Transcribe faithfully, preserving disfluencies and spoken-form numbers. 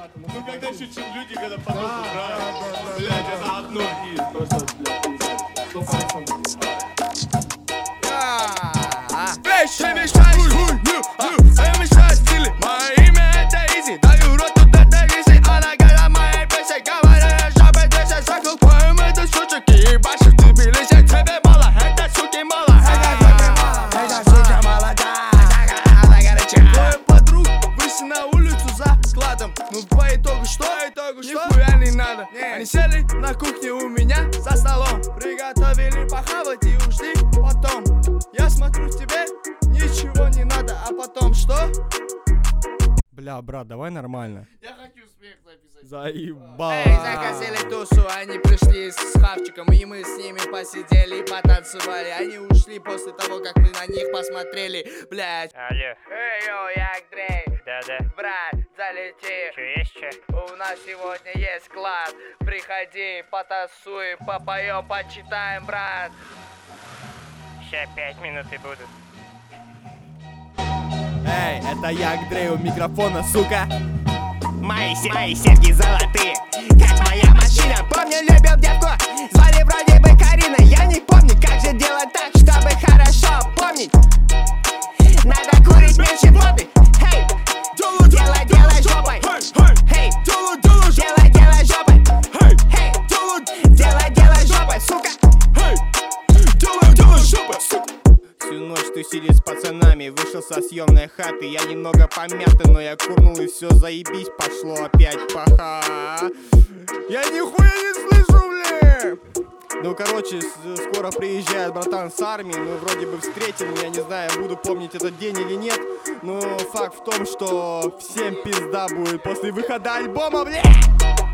Ну когда еще чем люди, когда потом играют. Блядь, это одно из просто, Вещи мешают хуйню, а мешают стили. Мое имя это Изи, даю рот тут это Изи. Она когда моей песни говорят, чтобы ты все закрыл. Поем это сучек и ебашишь в Тбилиси. Тебе мало, это суки мало. Это сука молода, она горячая. Твоя подруга вышли на улицу за складом. Ну по итогу что? Нихуя не надо. Они сели на кухне у меня за столом. Приготовили похавать и ушли потом. Я смотрю, тебе ничего не надо, а потом что? Бля, брат, давай нормально. Я хочу смех записать. Заебал. Эй, заказали тусу, они пришли с хавчиком, и мы с ними посидели и потанцевали. Они ушли после того, как мы на них посмотрели, блять. Алло, Эй, йоу, як Дрей, да-да, брат, залети. чё есть чё? У нас сегодня есть класс. Приходи, потасуй, попоем, почитаем, брат. Ща пять минут и будут. Эй, это Як Дрей у микрофона, сука. Мои, се- мои серьги золотые, как моя машина. Помню, любил девку, звали вроде бы Карина. Я не помню, как же делать так, чтобы хорошо помнить. Надо курить меньше в лобби. Хей, делай, делай жопой. Хей, делай, делай жопой. Хей, делай, делай жопой, сука. Всю ночь тусили с пацанами, вышел со съемной хаты. Я немного помятый, но я курнул и все, заебись, пошло опять паха. Я нихуя не слышу, бля. Ну, короче, с- скоро приезжает братан с армии. Мы вроде бы встретим, я не знаю, буду помнить этот день или нет. Но факт в том, что всем пизда будет после выхода альбома, бля.